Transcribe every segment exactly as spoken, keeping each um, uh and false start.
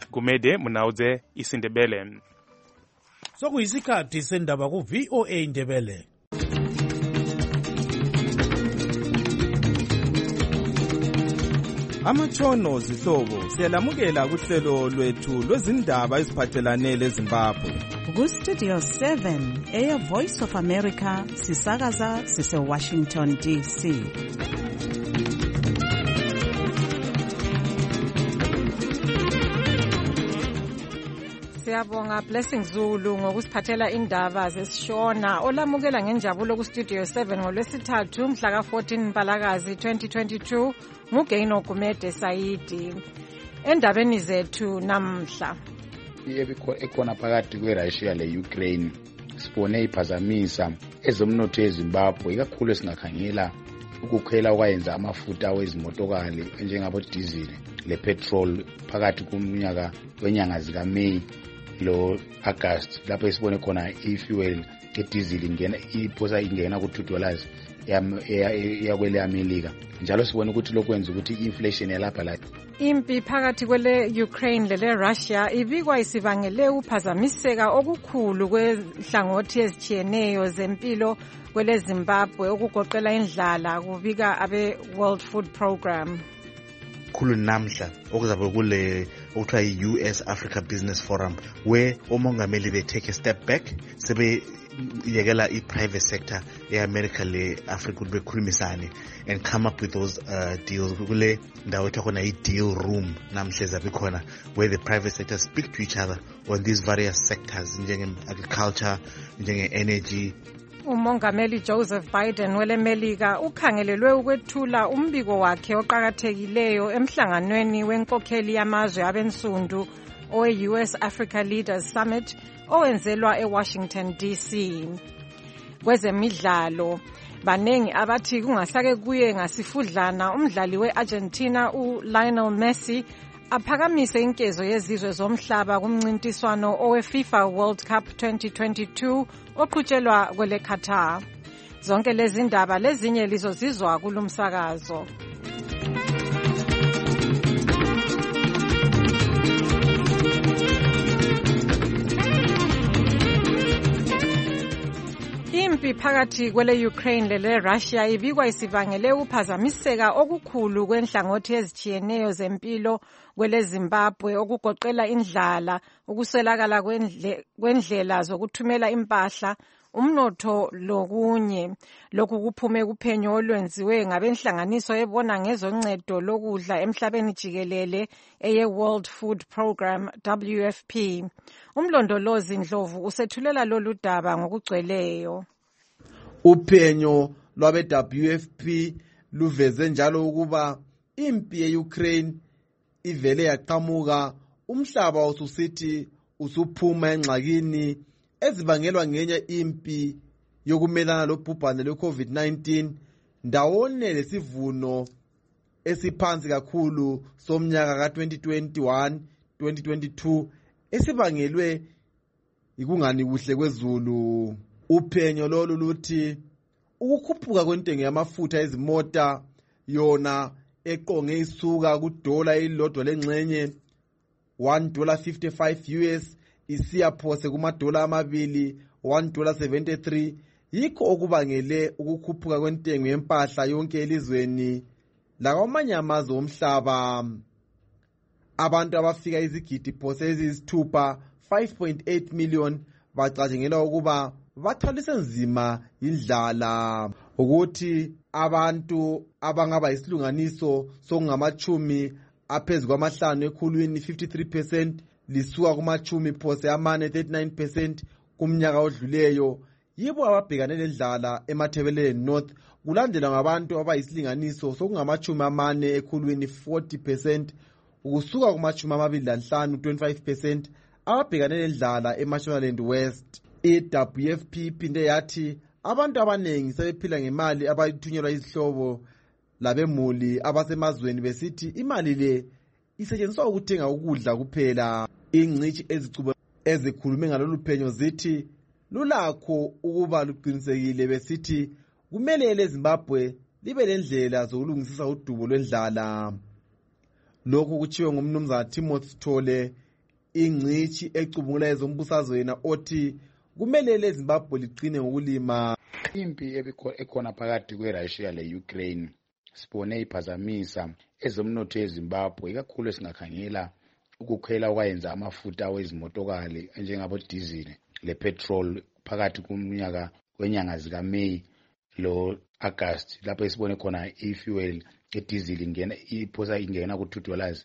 Gumede Munauze isiNdebele. Sokuyisikhathi sendaba ku V O A Ndebele. Amatshono zihlobo siyalamukela kuhlelo lwethu lwezindaba eziphathelane leZimbabwe. Ku Studio seven Air Voice of America sisakaza sise Washington D C. Siyabonga Blessing Zulu ngokusiphathela indaba zesishona olamukela ngenjabulo ku Studio seven ngolwesithathu mhla ka fourteen Mbalakazi twenty twenty-two nguGeino Gumede Saidi. Endabeni zethu namhla ekhona phakathi kweRussia leUkraine sibone iphazamisa ezomnotho eZimbabwe ikakhulu esingakhangela ukukhwela okwayenza amafutha wezimotokali njengabo diesel lepetrol phakathi kunyaka wenyanga zika May lo August lapho esibone khona ifuel ediesel ingena iphosa ingena ku two dollars yakwele America njalo sibone ukuthi lokwenza ukuthi inflation yalapha la. Impi phakathi kwele Ukraine lele Russia ibikwa isibangele ukuphazamiseka okukhulu kwenhlangothi ezitshiyeneyo zempilo kwele Zimbabwe okugoqela indlala kubika abe World Food Program. Khulu namhla okuzabe kule okuthiwa yi-U S Africa Business Forum where omongameli they take a step back sebe yekela i-private sector e-America le-Africa ukuthi bekhulumisane and come up with those uh, deals. Kule ndawo ethiwa khona i-deal room namhla ezabe khona where the private sector speak to each other on these various sectors njenge-agriculture, njenge-energy. Umongameli Joseph Biden wele Melika ukhangelelwe ukwethula umbiko wakhe oqhakathekileyo emhlanganweni wenkokheli yamazwe abensundu owe-U S Africa Leaders Summit owenzelwa eWashington D C. Kwezemidlalo banengi abathi kungasake kuye ngasifudlana umdlali we-Argentina uLionel Messi aphakamise inkezo yezizwe zomhlaba kumncintiswano owe-FIFA World Cup twenty twenty-two oqhutshelwa kwele Qatar. Zonke lezi ndaba lezinye lizozizwa kulumsakazo. Impi phakathi kwele Ukraine lele Russia ibikwa isibangele ukuphazamiseka okukhulu kwenhlangothi ezitshiyeneyo zempilo kwele Zimbabwe okugoqela indlala, ukuswelakala kwendlela zokuthumela impahla, umnotho lokunye. Lokhu kuphume kuphenyo olwenziwe ngabenhlanganiso ebona ngezoncedo lokudla emhlabeni jikelele eye World Food Program W F P. Umlondolozi Ndlovu usethulela lolu daba ngokugcweleyo. Uphenyo lwabe W F P luveze njalo ukuba impi ye-Ukraine ivele yaqhamuka umhlaba ususithi usuphuma engxakini ezibangelwa ngenye impi yokumelana lobhubhane lwe-COVID nineteen ndawonye lesivuno esiphansi kakhulu somnyaka ka twenty twenty-one twenty twenty-two esibangelwe ikungani kuhle kwezulu. Uphenyo lolu luthi ukukhuphuka kwentengo yamafutha ezimota yona eqonge isuka kudola elilodwa lengxenye one dollar fifty-five U S isiya phose kumadola amabili one dollar seventy-three yikho okubangele ukukhuphuka kwentengo yempahla yonke elizweni lakwamanye amazwe omhlaba. Abantu abafika izigidi phose eziyisithupha five point eight million bacatshangelwa ukuba bathwalise nzima indlala, ukuthi abantu abangaba isilunganiso sokungamachumi aphezu kwamahlanu ekhulwini fifty-three percent lisuka kumachumi phose amane thirty-nine percent kumnyaka odluleyo yibo ababhekane nendlala eMathebeleni North, kulandela ngabantu abayisilinganiso sokungamachumi amane ekhulwini forty percent ukusuka kumachumi amabili lanhlanu twenty-five percent ababhekane nendlala eMashonaland West. I-W F P iphinde yathi abantu abanengi sebephila ngemali abayithunyelwa izihlobo labemuli abasemazweni besithi imali le isetshenziswa ukuthenga ukudla kuphela. Ingcitshi ezicuba ezikhulume ngalolu phenyo zithi lulakho ukuba luqinisekile besithi kumele leZimbabwe libe lendlela zokulungisisa udubo lwendlala. Lokhu kuchiwe ngumnumzana Timothy Thole ingcitshi ecubungula ezombusazweni othi kumele leZimbabwe liqine ngokulima. Impi ekhona phakathi kweRussia le-Ukraine sibone iphazamisa ezomnotho eZimbabwe, ikakhulu esingakhangela ukukhwela okwayenza amafutha wezimotokali njengabo diesel le petrol phakathi kumnyaka wenyanga zikaMeyi lo August, lapho esibone khona i-fuel e-diesel ingena iphosa ingena ku-two dollars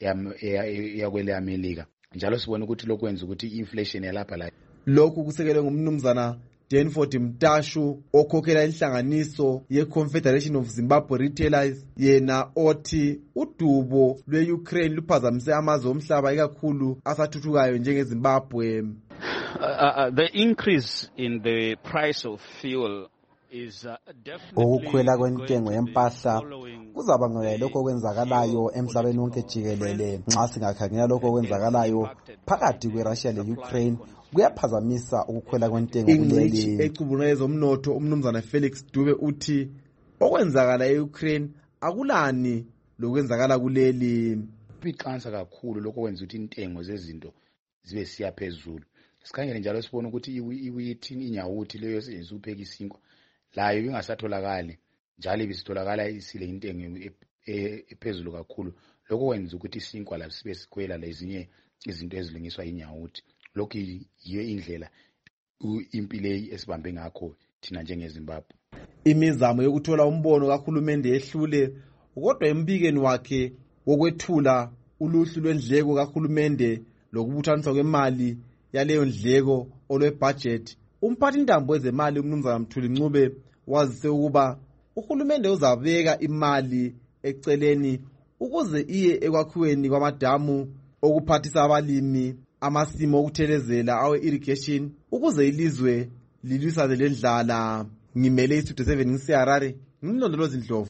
yakwele America, njalo sibone ukuthi lokhu kwenza ukuthi i-inflation yalapha la. Lokhu kusekelwe ngumnumzana Danford Mtashu okhokhela inhlanganiso ye-Confederation of Zimbabwe Retailers, yena othi udubo lwe-Ukraine luphazamise amazwe omhlaba ikakhulu asathuthukayo njengeZimbabwe. Uh, uh, the increase in the price of fuel is uh, definitely ukukhwela kwentengo yempahla kuzabangela lokho okwenzakalayo emhlabeni wonke jikelele. Nxa singakhangela lokho okwenzakalayo phakathi kweRussia le-Ukraine kuyaphazamisa ukukhwela kwentengo kuleli. Ingcitshi ecubungula ezomnotho umnumzana Felix Dube uthi okwenzakala e-Ukraine akulani lokwenzakala kuleli. Iqansa kakhulu lokho kwenza ukuthi intengo zezinto zibe siya phezulu. Sikhangele njalo sibone ukuthi iwithi inyawuthi leyo esetshenziswa ukupheka isinkwa layo ingasatholakali, njalo ibisitholakala isile intengo ephezulu kakhulu. Lokho kwenza ukuthi isinkwa laso sibe sikhwela lezinye izinto ezilungiswa inyawuthi. Lokhu yiyo indlela impilo esibambe ngakho thina njengeZimbabwe. Imizamo yokuthola umbono kahulumende yehlule, kodwa embikeni wakhe wokwethula uluhlu lwendleko kahulumende lokubuthaniswa kwemali yaleyo ndleko olwebudget, umphathi intambo wezemali umnumzana Mthuli Ncube wazise ukuba uhulumende uzabeka imali eceleni ukuze iye ekwakhiweni kwamadamu okuphathisa abalimi amasimo okuthelezela awe irrigation ukuze ilizwe lilwisane lendlala. Ngimele iStudio seven ngiseHarare, ngimlondolozi Ndlovu.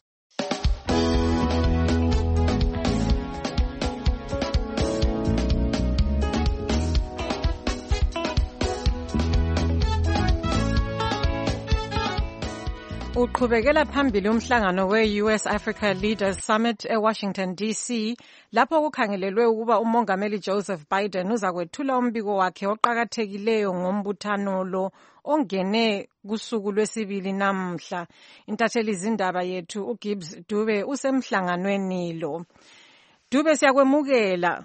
Uqhubekela phambili umhlangano we-U S Africa Leaders Summit eWashington D C, lapho kukhangelelwe ukuba umongameli Joseph Biden uzakwethula umbiko wakhe oqakathekileyo ngombuthano lo ongene kusuku lwesibili namhla. Intatheli zindaba yethu uGibbs Dube usemhlanganweni lo. Dube, siyakwemukela.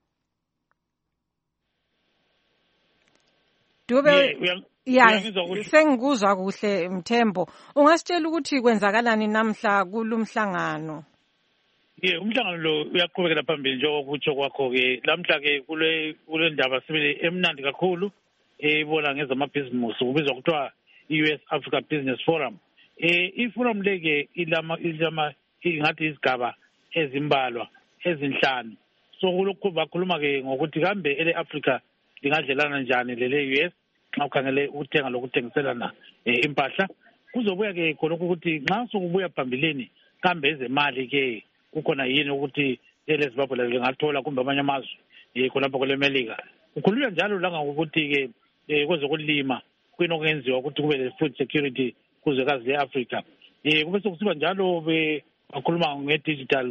Dube, yeah, ya sengikuzwa kuhle Mthembo. Ungasitshela ukuthi kwenzakalani namhla kulumhlangano? Yeah, umhlangano lo uyaqhubekela phambili njengokutsho kwakho ke. Lamhla ke kule kule ndaba sibili emnandi kakhulu ebona ngezamabhizinisi kubizwa kuthiwa i-U S Africa Business Forum. Eh iforum leke ilama ilama ingathi izigaba ezimbalwa ezinhlanu. So kulokhu bakhuluma ke ngokuthi kambe ele Africa lingadlelana njani lele U S nxa ukhangele ukuthenga lokuthengiselana impahla. Kuzobuya ke khona ukuthi nxa sokubuya phambilini kambe ezemali ke kukhona yini ukuthi ele Zimbabwe lingathola kumbe amanye amazwe khona lapha kule Melika. Kukhulunywa njalo langa ukuthi ke kwezokulima kwinokwenziwa ukuthi kube le food security kuzwekazi le-Africa. Eh kube sokusiba njalo bakhuluma nge-digital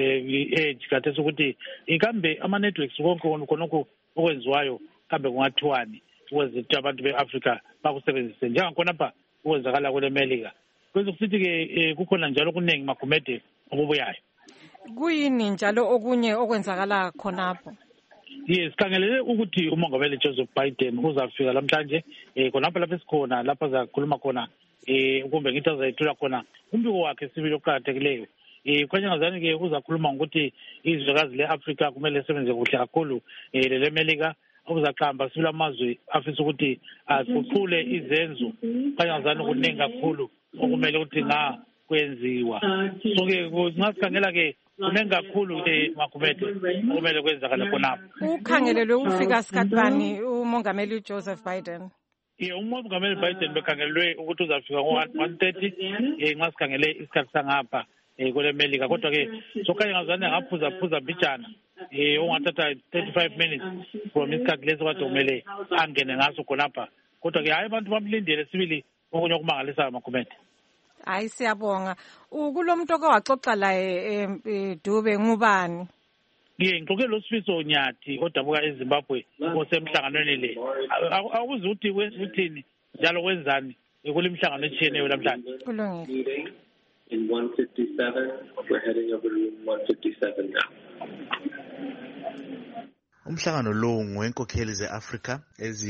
age kathesi ukuthi ikambe ama-networks konke khonokho okwenziwayo kambe kungathiwani ukuze abantu be-Africa bakusebenzise njengakhona lapha ukwenzakala kule Melika. Kwenza kusithi ke kukhona njalo kuningi magumede okubuyayo. Kuyini njalo okunye okwenzakala khonapho? Yes, khangelele ukuthi umongameli Joseph Biden uzafika lamhlanje eh khonapha lapha esikhona lapha zakhuluma khona eh kumbe ngithi azayithula khona umbiko wakhe sibili oqhakathekileyo. Eh kwanyangazani ke uzakhuluma ukuthi izwekazi le-Africa kumele sebenze kuhle kakhulu eh le Melika uzaqhamba sibila amazwe afisa ukuthi aququle izenzo kwanyangazani kuningi kakhulu okumele ukuthi nga kwenziwa. So ke ngasikhangela ke kuningi kakhulu emakumete kumele kwenzakala khonapho. Ukhangelelwe ukufika sikhathi bani umongameli Joseph Biden? Yeah, umongameli Biden bekhangelwe ukuthi uzafika ngo-one thirty eh ngasikhangele isikhathi sangapha eh kule Melika, kodwa ke sokhanye ngazane ngaphuza phuza mbijana eh ongathatha thirty-five minutes from isikhathi leso kade kumele angene ngaso khonapha, kodwa ke hayi abantu bamlindele sibili okunye okumangalisa amakumete. Hayi siyabonga. Kulomuntu oke waxoxa la eDube ngubani? Ye ngixoxe lo Sifiso Nyathi odabuka eZimbabwe osemhlanganweni le. Awuze uthi uthini njalo wenzani kule mihlangano etshiyeneyo namhlanje. Kulungile. In one fifty-seven, we're heading over to room one fifty-seven now. Umhlangano lo ngwenkokheli ze-Africa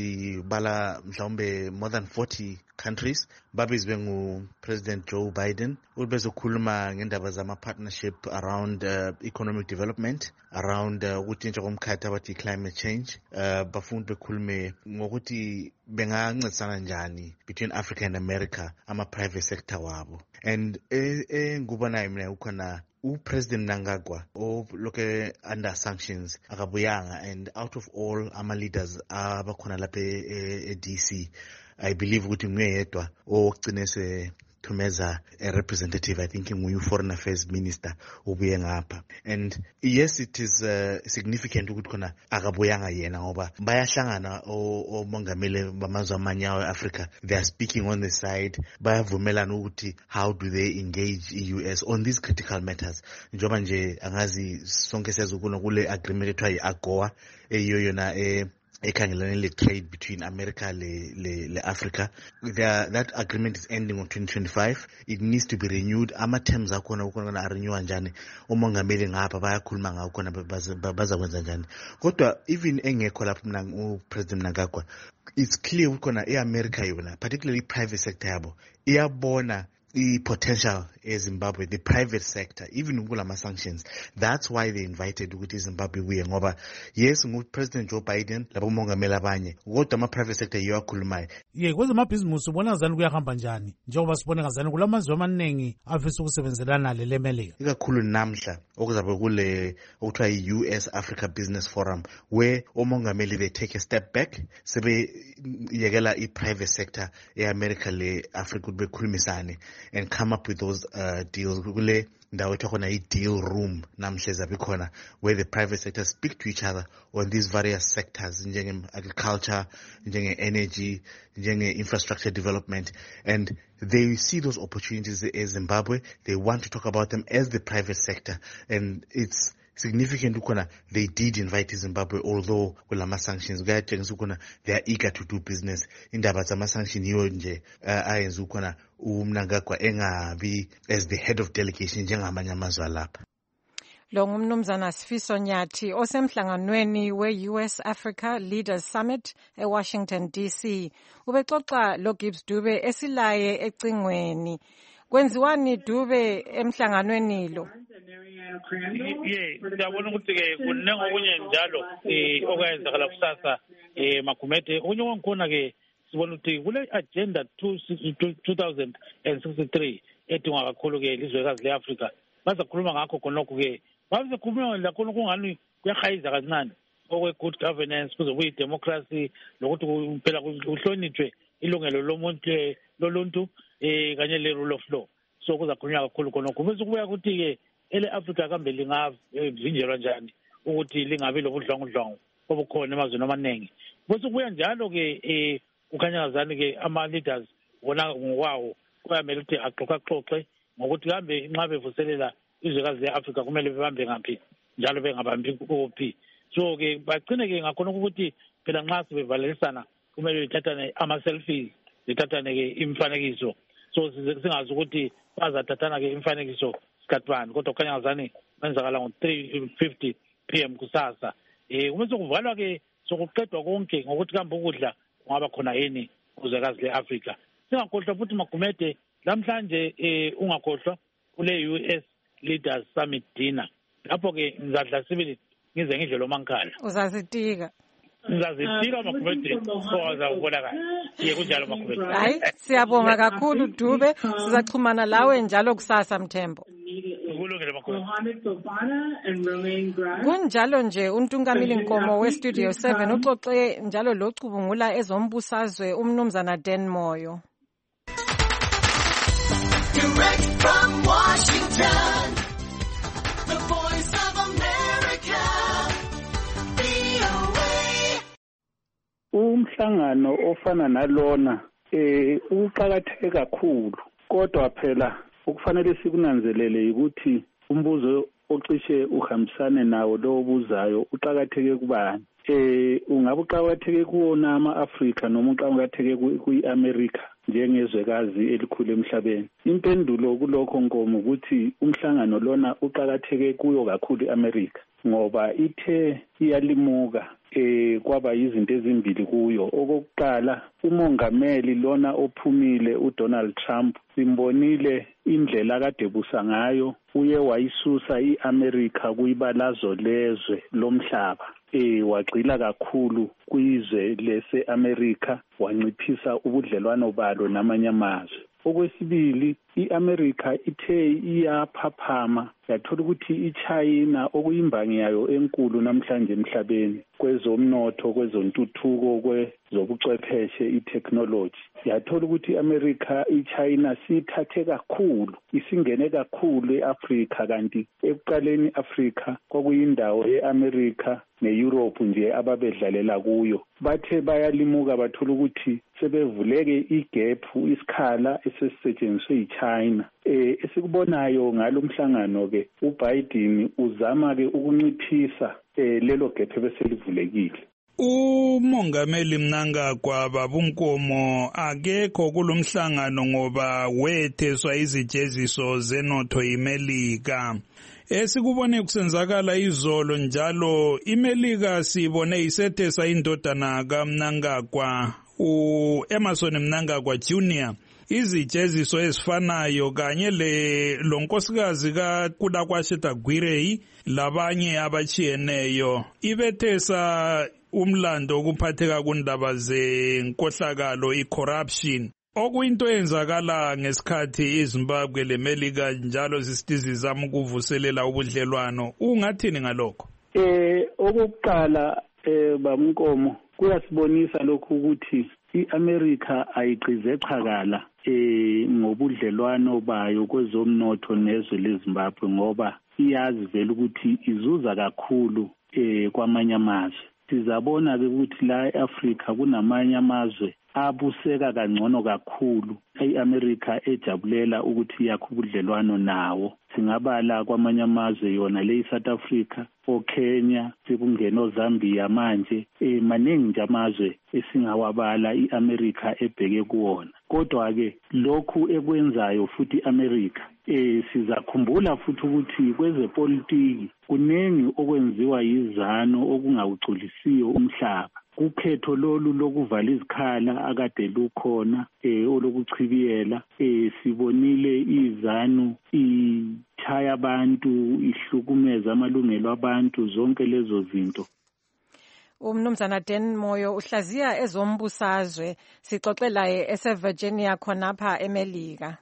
ezibala mhlawumbe more than forty countries babizwe ngu-President Joe Biden ubezokhuluma ngendaba zama-partnership around uh, economic development, around ukutshintsha uh, komkhathi abathi climate change. Uh, bafuna bekhulume ngokuthi bengancedisana njani between Africa and America ama-private sector wabo. And engikubonayo mina ukhona uPresident Mnangagwa oloke under sanctions akabuyanga, and out of all ama leaders abakhona lapha e-D C, I believe ukuthi nguyedwa ogcine se thumeza a representative, I think nguye foreign affairs minister ubuye ngapha. And yes, it is uh, significant ukuthi khona akabuyanga yena ngoba bayahlangana omongameli bamazwe amanye e-Africa, they are speaking on the side, bayavumelana ukuthi how do they engage i-U S on these critical matters. Njoba nje angazi sonke siyazukuna kule agreement ethiwa yi-AGOA eyiyo yona eh ekhangelane le trade between America le le, le Africa. There, that agreement is ending on twenty twenty-five. It needs to be renewed. Ama terms akhona ukona arenew njani, umongameli ngapha bayakhuluma ngawo khona bazakwenza njani. Kodwa even engekho lapho mina uPresident Mnangagwa, it's clear ukona eAmerica yona, particularly private sector yabo iyabona the potential in Zimbabwe, the private sector, even kulama sanctions. That's why they invited ukuthi Zimbabwe kuye ngoba yes nguPresident Joe Biden labo mongameli abanye kodwa ama private sector iyakhulumayo. Ye kwezamabhizinisi ubona ngazani kuyahamba njani njengoba sibone ngazani kulamazwe amaningi afisa ukusebenzelana le Melika, ikakhulu namhla okuzabe kule okuthiwa i-U S Africa Business Forum, where omongameli they take a step back sebe yekela i-private sector eAmerica le Africa ukuthi bekhulumisane and come up with those uh, deals. Kule ndawo ethwa i-deal room namhle zabe khona where the private sector speak to each other on these various sectors njenge agriculture, njenge energy, njenge infrastructure development, and they see those opportunities in Zimbabwe. They want to talk about them as the private sector, and it's significant ukona they did invite Zimbabwe, although kulama sanctions kuyatshengisa ukona they are eager to do business. Indaba zama sanction yiyo nje ayenza ukona uMnangagwa engabi as the head of delegation njengamanye amazwe lapha. Lo ngumnumzana Sifiso Nyathi osemhlanganweni we-U S Africa Leaders Summit eWashington D C. Ubexoxa lo Gibbs Dube esilaye ecingweni. Kwenziwani Dube emhlanganweni lo? Ye, ngiyabona ukuthi ke kunengokunye njalo eh okwenzakala kusasa eh Magumede. Okunye konkhona ke sibona ukuthi kule agenda two thousand sixty-three edinga kakhulu ke ilizwekazi leAfrica. Bazakhuluma ngakho khonokho ke. Bazakhuluma lakho kungani kuyahayiza kancane okwe good governance, kuzokuyi democracy, lokuthi phela kuhlonitshwe ilungelo lomuntu loluntu eh kanye le rule of law. So kuzakhulunywa kakhulu khonokho. Bese kubuya ukuthi ke ele Africa kambe lingavinjelwa njani ukuthi lingabi lobudlongudlongo obukhona emazweni amaningi. Bese kubuya njalo ke eh kukhanyazana ke ama leaders wona ngokwawo kuyamele ukuthi axoxaxoxe ngokuthi kambe inxa bevuselela izwekazi leAfrica kumele bebambe ngaphi njalo bengabambi kuphi. So ke bagcine ke ngakhona ukuthi phela nxa sibevalelisana kumele bethathane ama selfies, bethathane ke imfanekiso. So singazi ukuthi bazathathana ke imfanekiso sikhathibani, kodwa kukhanyazane benzakala ngo three fifty p m kusasa. Eh kumele kuvalwa ke sokuqedwa konke ngokuthi kambe ukudla ngaba khona yini kuzwekazi leAfrica. Singakhohlwa futhi Magumede namhlanje eh ungakhohlwa kule U S Leaders Summit dinner. Lapho ke ngizadla sibili ngize ngidle lo mankhala. Uzazitika. Ngizazitika Magumede soza ubona kahle. Ye kunjalo Magumede. Hayi siyabonga kakhulu Dube, sizaxhumana lawe njalo kusasa Mthembo. Kunjalo nje uNtungamili Nkomo we-Studio seven uxoxe njalo locubungula ezombusazwe umnumzana Dan Moyo. Direct from Washington, the voice of America, V O A. Umhlangano ofana nalona eh uqhakatheke kakhulu, kodwa phela ukufanele sikunanzelele ukuthi umbuzo ocishe uhambisane nawo lo obuzayo uqakatheke kubani? Eh ungabe uqakatheke kuwona ama-Afrika noma uqakatheke kwi-America njengezwekazi elikhulu emhlabeni? Impendulo kulokho Nkomo ukuthi umhlangano lona uqakatheke kuyo kakhulu i-America ngoba ithe iyalimuka eh kwaba izinto ezimbili kuyo. Okokuqala, umongameli lona ophumile uDonald Trump simbonile indlela akade busa ngayo, uye wayisusa i-America kuyibalazo lezwe lomhlaba. Eh wagcila kakhulu kwizwe lese-America, wanciphisa ubudlelwano balo namanye amazwe. Okwesibili, i-America ithe iyaphaphama yathola ukuthi iChina okuyimbangi yayo enkulu namhlanje emhlabeni kwezomnotho, kwezontuthuko, kwezobuchwepheshe, i-technology, yathola ukuthi i-America iChina sithathe kakhulu, isingene kakhulu e-Africa, kanti ekuqaleni i-Africa kwakuyindawo ye-America ne-Europe nje ababedlalela kuyo. Bathe bayalimuka bathola ukuthi sebevuleke igephu, isikhala esesisetshenziswe yiChina. Eh esikubonayo ngalo mhlangano ke uBiden uzama ke ukunciphisa eh lelo gephu beselivulekile. Umongameli Mnangagwa Babunkomo akekho kulomhlangano ngoba wetheswa izijeziso zenotho iMelika. Esikubone kusenzakala izolo njalo iMelika sibone isethesa indodana kaMnangagwa uEmerson Mnangagwa Junior izijeziso ezifanayo kanye le lonkosikazi kaKulakwasheta Gwirei labanye abachiyeneyo. Ibethesa umlando okuphatheka kundaba zenkohlakalo i-corruption okuyinto eyenzakala ngesikhathi iZimbabwe leMelika njalo zisitizi zama ukuvuselela ubudlelwano. Ungathini ngalokho? Eh okokuqala eh Bamnkomo kuyasibonisa lokhu ukuthi i-America ayiqize chakala eh ngobudlelwano bayo kwezomnotho nezwe leZimbabwe ngoba iyazi vele ukuthi izuza kakhulu eh kwamanye amazwe. Sizabona ke ukuthi la eAfrica kunamanye amazwe abuseka kangcono kakhulu i-America ejabulela ukuthi yakhe ubudlelwano nawo. Singabala kwamanye amazwe yona le South Africa, oKenya, sekungena oZambia manje, eh maningi nje amazwe esingawabala i-America ebheke kuwona. Kodwa ke lokhu ekwenzayo futhi iAmerica eh sizakhumbula futhi ukuthi kwezepolitiki kuningi okwenziwa yizano okungawugculisiyo umhlaba. Kukhetho lolu lokuvala izikhala akade lukhona eh olokuchibiyela eh sibonile izanu ichaya abantu, ihlukumeza amalungelo abantu, zonke lezo zinto. Umnumzana Dan Moyo uhlaziya ezombusazwe, sixoxe laye eseVirginia khonapha eMelika.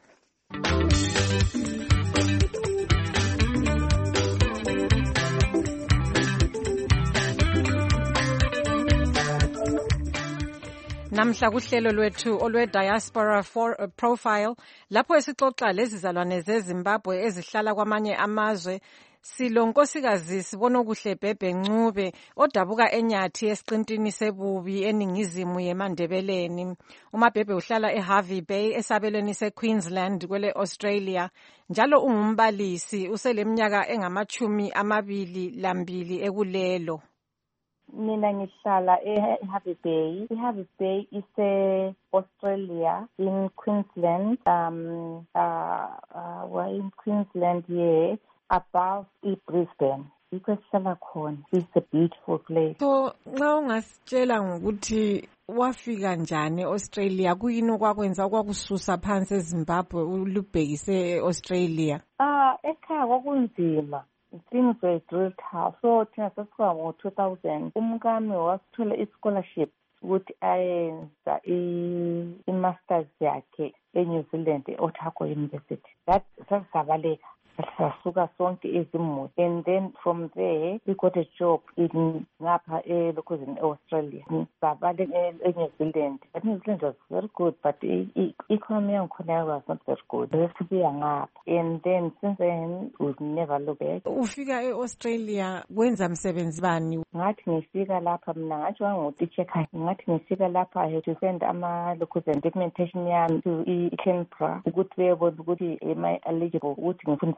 Namhla kuhlelo lwethu olwe Diaspora for uh, Profile lapho esixoxa lezizalwane zeZimbabwe ezihlala kwamanye amazwe. Silonkosikazi sibona kuhle Bhebhe Ncube odabuka enyathi esiqintini sebubi eningizimu yeMandebeleni. UMabhebhe uhlala eHarvey Bay esabelweni seQueensland kwele Australia njalo ungumbalisi useleminyaka engamachumi amabili lambili ekulelo. Mina ngihlala eHarvey Bay. iHarvey Bay ise-Australia in Queensland. Um, uh, uh, we're in Queensland here, above eBrisbane. Yikho sihlala khona. It's a beautiful place. So, nxa ungasitshela ngokuthi wafika njani eAustralia, kuyini okwakwenza okwakususa phansi eZimbabwe ulubhekise eAustralia? Ah, ekhaya kwakunzima. Things were drilled tough. So thina sasifika ngo-two thousand umkami wasithola i-scholarship ukuthi ayenza i-masters yakhe eNew Zealand e-Otago University. That sasizabaleka sasuka sonke ezimuli, and then from there we got a job in ngapha elokhuzini e-Australia. Sabaleka eNew Zealand. But New Zealand was very good, but economy yankhona was not very good. Sesibuya ngapha, and then since then we've never looked back. Ufika e-Australia wenza msebenzi bani? Ngathi ngifika lapha mina ngathi ngutitshe khaya. Ngathi ngifika lapha I had to send ama-lokhuzini documentation yami to i-Canberra ukuthi beyobona ukuthi am I eligible ukuthi ngifundise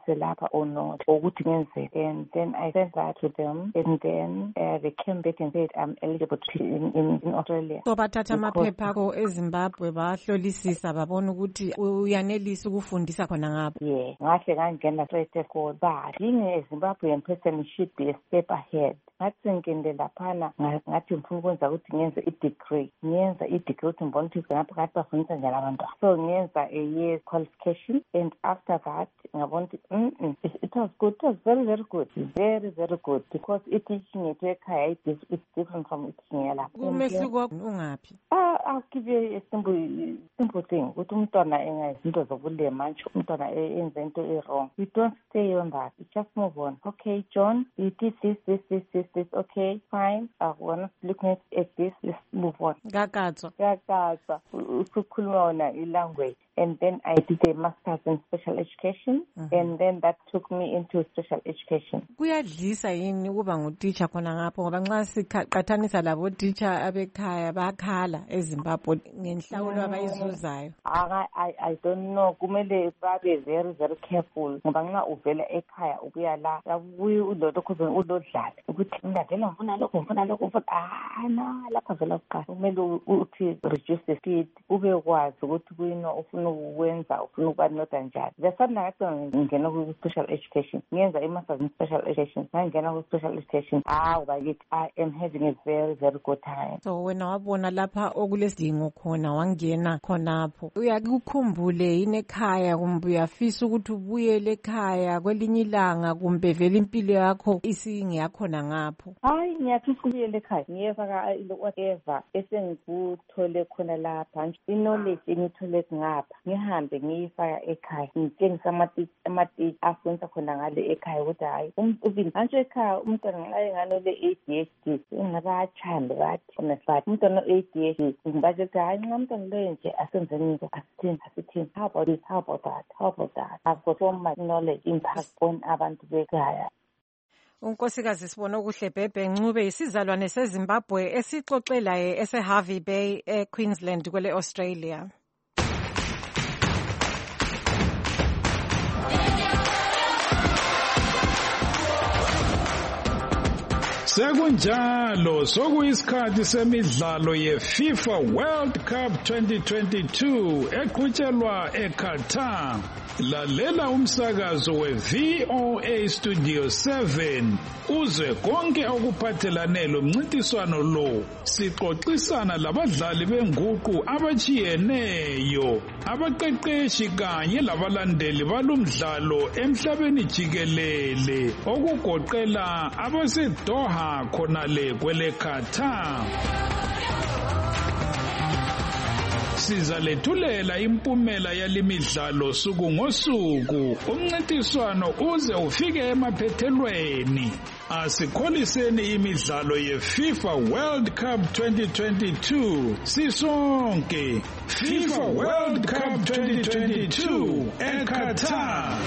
ngibuyise lapha or not, ukuthi ngenze. And then I sent that to them, and then uh, they came back and said I'm eligible to in, in, in Australia. So bathatha amaphepha akho eZimbabwe bahlolisisa babona ukuthi uyanelisa ukufundisa khona ngapha. Yeah, ngahle ngangena straight for that. Being a Zimbabwean person should be a step ahead. Ngathi ngende laphana ngathi ngifuna ukwenza ukuthi ngenze i-degree. Ngenza i-degree ukuthi ngibona ukuthi ngapha ngathi bafundisa njani abantu. So ngenza a year qualification, and after that ngabona ukuthi mm it, it was good. It was very very good. Very very good, because i-teaching yethu ekhaya it's different from i-teaching yalapha. Umehluko ungaphi? Ah, I'll give you a simple simple thing. Ukuthi umntwana engayizinto zobulema manje umntwana enze into e-wrong. You don't stay on that. You just move on. Okay, John, you did this, this, this, this, this. Okay, fine. I want to look at, at this. Let's move on. Gakatso. Gakatso. Ukukhuluma wona i-language. And then I did a master's in special education, mm-hmm. and then that took me into special education. Kuyadlisa yini ukuba ngutitsha khona ngapho ngoba nxa siqathanisa labo titsha abekhaya bakhala eZimbabwe ngenhlawulo abayizuzayo? I I I don't know. Kumele babe very very careful ngoba nxa uvela ekhaya ukuya la ubuye ulodo khona ulodlala ukuthi mina vela ngifuna lokho ngifuna lokho ngifuna ah na lapha vela kuqala kumele uthi reduce the speed ube kwazi ukuthi kuyino ufuna ukwenza ufuna ukuba noda njani. Besana ngathi ngingena ku special education ngenza i masters in special education ngingena ku special education ah bayithi I am having a very very good time. So wena wabona lapha okulesidingo khona wangena khonapho uyakukhumbule yini ekhaya kumbe uyafisa ukuthi ubuyele ekhaya kwelinye ilanga kumbe vele impilo yakho isingeyakhona ngapho? Hayi ngiyafisa ukubuyela ekhaya ngiyefaka whatever esengikuthole khona lapha i-knowledge engithole ngapha ngihambe ngiyifaka ekhaya ngitshengisa amatishi afundisa khona ngale ekhaya ukuthi hayi ubini manje ekhaya umntwana nxa nganole A D H D ngabachanda bathi unesathi umntwana A D H D ngibathi ukuthi hayi nxa umntwana loyo nje asenzeni into asithini asithini how about this how about that how about that I've got so much knowledge impact on abantu bekhaya. Unkosikazi Sibona Okuhle Bhebhe Ncube isizalwane seZimbabwe esixoxelaye ese-Harvey Bay eQueensland kwele Australia. Sekunjalo sokuyisikhathi semidlalo ye-FIFA World Cup twenty twenty-two eqhutshelwa eQatar. Lalela umsakazo we-V O A Studio seven uzwe konke okuphathelane lomncintiswano lo. Sixoxisana labadlali benguqu abachiyeneyo, abaqeqeshi kanye labalandeli balomdlalo emhlabeni jikelele okugoqela abaseDoha khonale kwele Qatar. Sizalethulela impumela yalimidlalo suku ngosuku umncintiswano uze ufike emaphethelweni. Asikholiseni imidlalo ye-FIFA World Cup twenty twenty-two sisonke. FIFA World Cup twenty twenty-two eQatar.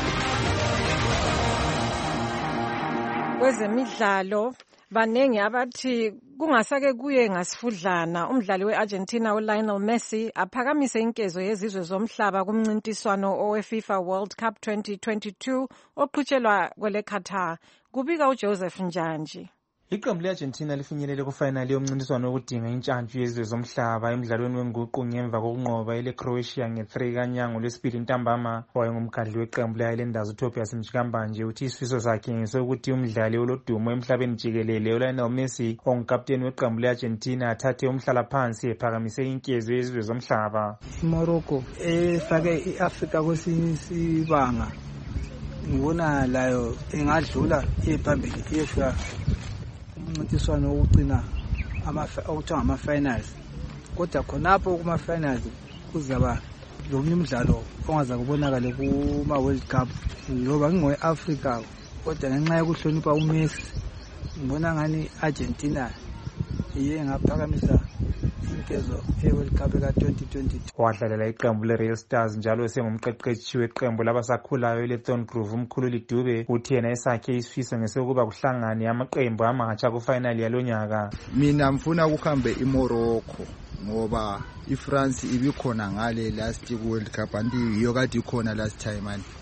Kwezemidlalo banengi abathi kungasake kuye ngasifudlana umdlali we-Argentina uLionel Messi aphakamise inkezo yezizwe zomhlaba kumncintiswano owe-FIFA World Cup twenty twenty-two oqhutshelwa kwele Qatar. Kubika uJoseph Njanji. Iqembu le-Argentina lifinyelele kufinali yomncintiswano wokudinga intshantshu yezizwe zomhlaba emidlalweni wenguqu ngemva kokunqoba ile-Croatia nge-three kanyango lwesibili ntambama. Owayengumkhandli weqembu le-Highlanders uTobias Mjikambanje uthi isifiso sakhe ngesokuthi umdlali olodumo emhlabeni jikelele uLionel Messi ongukapteni weqembu le-Argentina athathe umhlalaphansi ephakamise inkezo yezizwe zomhlaba. iMorocco efake i-Afrika kwesinye isibanga ngibona layo engadlula iphambili iyefika umncintiswano wokugcina okuthiwa ngama-finals, kodwa khonapho kuma-finals kuzaba lomunye umdlalo ongaza kubonakale kuma-World Cup ngoba ngingowe-Afrika, kodwa ngenxa yokuhlonipha uMessi ngibona ngani i-Argentina iye ngaphakamisa inkezo e-World Cup ka-twenty twenty-two. Wadlalela iqembu le-Real Stars njalo esengumqeqeshi weqembu labasakhulayo le-Thorn Grove umkhululi Dube uthi yena esakhe isifiso ngesokuba kuhlangane amaqembu amatsha kufinali yalonyaka. Mina mfuna ukuhambe iMorocco ngoba iFrance ibikhona ngale last ku-World Cup anti yiyo kade ikhona last time manje.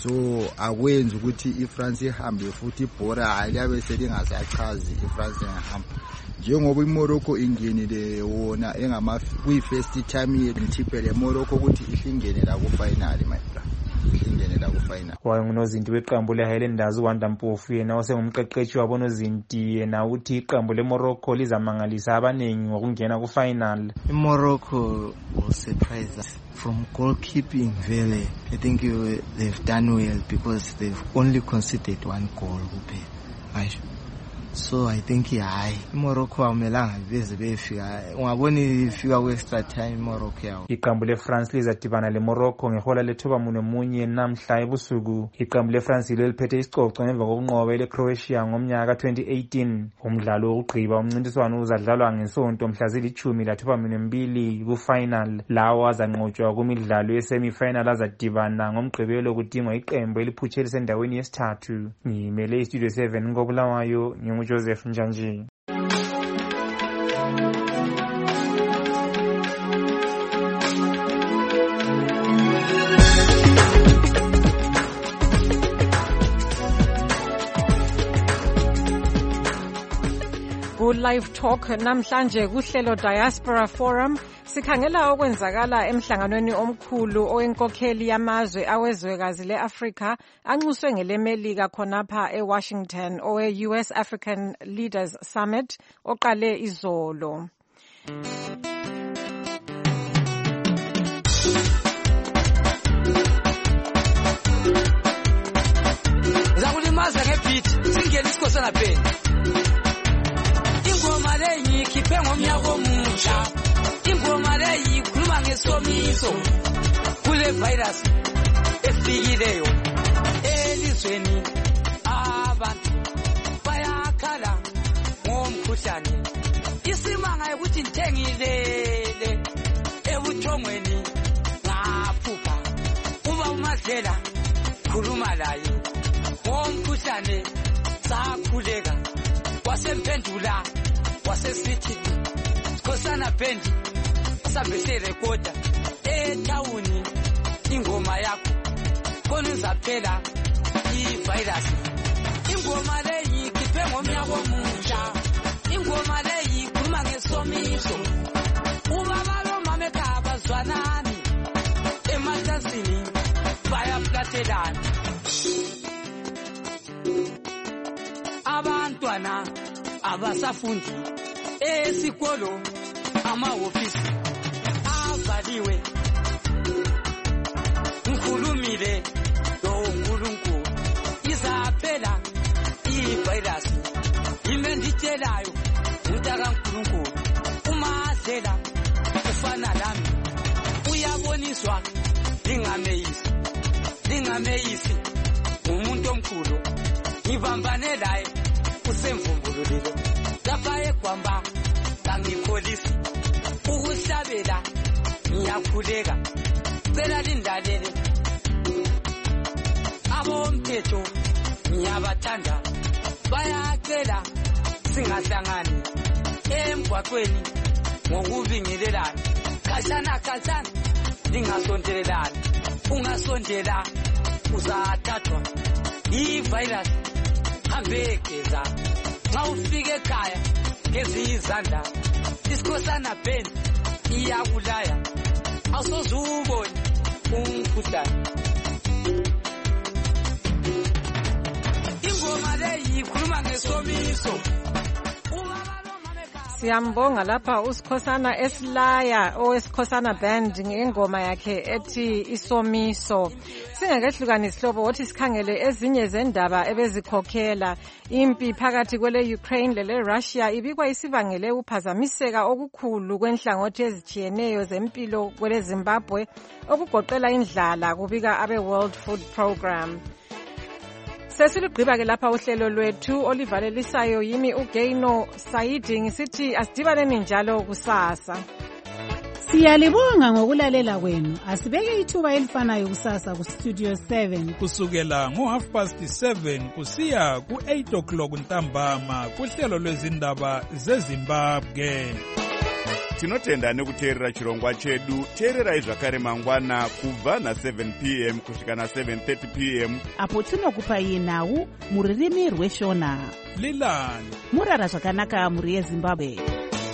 so akwenzi ukuthi iFrance ihambe futhi ibhora hayi liyabe selingasachazi iFrance engahamba njengoba iMorocco ingenile wona engama kwi-first time yethipe leMorocco ukuthi ihlingene la ku-final my brother ihlingene la ku-final. Wayengunozinti weqembu le-Highlanders uWanda Mpofu yena osengumqeqeshi wabonozinti yena uthi iqembu leMorocco lizamangalisa abanengi ngokungena ku-final. iMorocco will surprise us from goalkeeping vele. I think uh, they've done well because they've only conceded one goal kuphela. So I think hayi iMorocco amelanga beze befika ungaboni ifika ku extra time iMorocco yawo. Iqembu leFrance lizadibana leMorocco ngehola lethoba munye namhla ebusuku. Iqembu leFrance ilo liphethe isicoco ngemva kokunqoba leCroatia ngomnyaka twenty eighteen. Umdlalo wokugqiba umncintiswano uzadlalwa ngesonto mhla zilithumi lathoba mbili ku-final lawo azanqotshwa kumidlalo ye-semi-final azadibana ngomgqibelo kudingwa iqembu eliphutshela sendaweni yesithathu. Ngimele iStudio seven ngobulawayo Joseph Njanji. Live Talk namhlanje kuhlelo Diaspora Forum sikhangela okwenzakala emhlanganweni omkhulu owenkokheli yamazwe awezwekazi leAfrika anxuswe ngelemelika khonapha eWashington owe U S African Leaders Summit oqale izolo. Zakulimaza ngebeat singena isikhosana phela. Ingoma leyi khiphe ngomnyaka omusha. Ingoma leyi khuluma ngesomiso. Kule virus efikileyo elizweni abantu bayakhala ngomkhuhlane. Isimanga ukuthi ngithengilele ebuthongweni ngaphupha. Uba uMadlela khuluma laye ngomkhuhlane sakhuleka. Wasempendula wasesithi sikhosana bendi sabese recorder etawuni ingoma yakho khona izaphela ivirus. Ingoma leyi khiphe ngomnyaka omusha. Ingoma leyi khuluma ngesomiso. Ubaba lomama ekhaba zwanani ematasini bayaplatelana. Abantwana abasafundi esikolo amahofisi avaliwe. Ngikhulumile lo uNkulunkulu izaphela ivirus. Yime nditshelayo uNtaka uNkulunkulu uMadlela ufana lami uyaboniswa lingameyisi lingameyisi umuntu omkhulu ngibambane laye usemvumbululile lapha eGwamba ngangipholisi ukuhlabela ngiyakhuleka cela lindalele abomthetho ngiyabathanda bayacela singahlangani emgwaqweni ngokubingelelana khatshana khatshana lingasondelelani ungasondela uzathathwa ivirus. Hambe geza nxa ufike ekhaya gezi izandla isikhosana bendi iyakulaya awusoze ubone umkhuhlane. Ingoma leyi khuluma ngesomiso. Siyambonga lapha uSikhosana Esilaya owesikhosana band ngengoma yakhe ethi isomiso. Singakehlukani isihlobo wothi sikhangele ezinye zendaba ebezikhokhela. Impi phakathi kwele Ukraine lele Russia ibikwa isibangele uphazamiseka okukhulu kwenhlangothi ezitshiyeneyo zempilo kwele Zimbabwe okugoqela indlala kubika abe World Food Program. Sesilugqiba ke lapha uhlelo lwethu olivalelisayo yimi uGaino Saidi ngisithi asidibaneni njalo kusasa. Siyalibonga ngokulalela kwenu. Asibeke ithuba elifanayo kusasa ku Studio seven kusukela ngo half past seven kusiya ku eight o'clock ntambama kuhlelo lwezindaba zeZimbabwe. tinotenda nekuteerera chirongwa chedu. Teererai zvakare mangwana kubva na seven p m kusvika na seven thirty p m apo tinokupai nhau muririmi rweshona. Lilani murara zvakanaka muri yeZimbabwe.